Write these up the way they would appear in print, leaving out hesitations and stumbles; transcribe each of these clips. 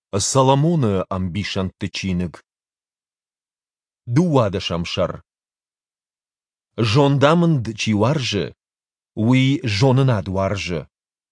Соломона амбишан тычиныг. Дуада шамшар. Жондаманд чиваржы, уи жонынад варжы.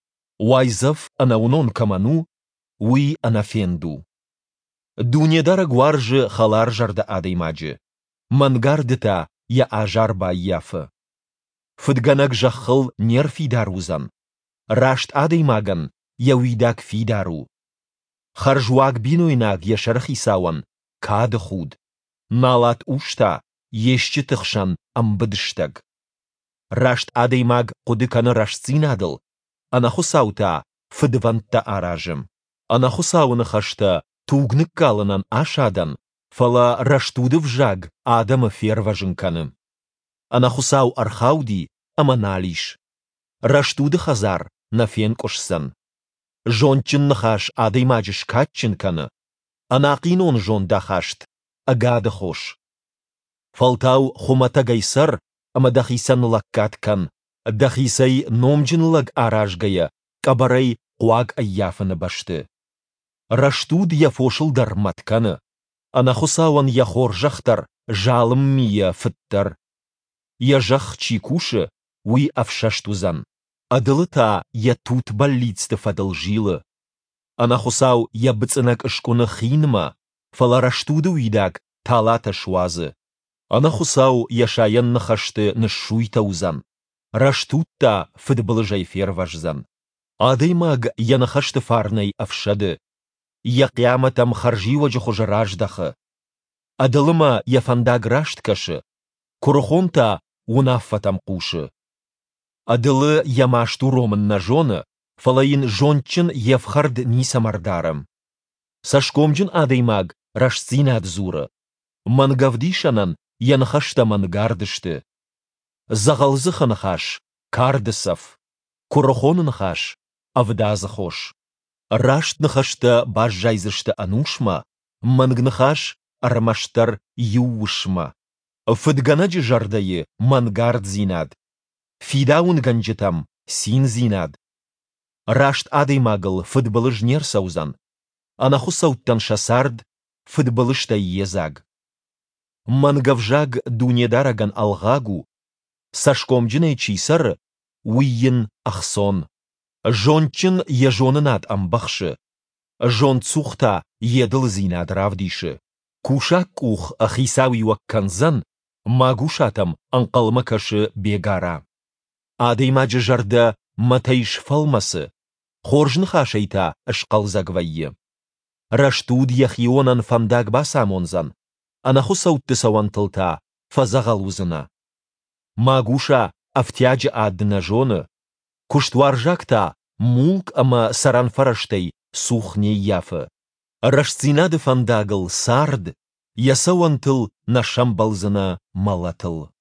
Уайзав анаунон каману, уи анафенду. Дунедараг варжы халаржарда адаймаджы. Мангардыта я ажарба яфы. Фыдганак жахыл нер фидарузан. Рашт адаймаган я уидак фидару. Харжуак бинуйнак я шархисауан, кады худ. Налат ушта, ешчі тықшан амбыдыштаг. Рашт адаймаг кудыканы раштцинадыл. Анахусаута фыдвантта аражым. Анахусауны хашта тугнык калынан ашадан, фала раштуды вжаг адамы ферважынканы. Анахусау архауди аманалиш. Раштуды хазар нафен кошсан. Жончын нахаш адаймаджыш катчынканы. Анақинон жон дахашт, агады хош. Фалтау хумата гайсар, ама дахисан лаккаткан. Дахисай номджынлаг аражгая, кабарай куаг аяфаны башты. Раштуд яфошыл дарматканы. Анахусауан яхор жахтар, жалым мия фыттар. Яжах чикушы, уи афшаштузан. Адылыта я тут больницты фадылжилы. Анахусау я быцынак ышкуны хинма, фала раштуды уйдак талата шуазы. Анахусау яшаян нахашты нышуйта узан. Раштутта фыдбылы жайфер важзан. Адаймаг я нахашты фарнай афшады. Я қияматам харжи ваджаху жараждахы. Адылыма я фандаг рашткашы. Курухонта унаффатам кушы. Адылы ямашту ромын на жоны, фалайын жончын евхард нисамардарым. Сашкомджын адаймаг рашцина адзуры. Мангавдишанан янхашта мангардышты. Загалзыхы нахаш, кардысов. Курохон нахаш, авдазы хош. Рашт нахашта бажжайзышты анушма, манг нахаш армаштар юушма. Фыдганаджы жардайы мангард зинад. Фидаун ганджетам син зинад. Рашт адаймагыл фыдбылыж нер саузан. Анахусауттан шасард фыдбылышта езаг. Мангавжаг дунедараган алгагу. Сашкомджынай чисар уйын ахсон. Жончын ежонынат амбахшы. Жон цухта едыл зинад равдиші. Кушак кух ахисауи вакканзан магушатам анқалмакашы бегара. Адаймаджы жарда матайш фалмасы. Хоржын хашайта ашқалзагвайы. Раштуд яхионан фандаг басамонзан. Анахусаутты савантылта фазагалузына. Магуша афтяджы аддына жоны. Куштваржакта мулк ама саранфараштай сухне яфы. Рашцинады фандагыл сард, ясауантыл нашамбалзына малатыл.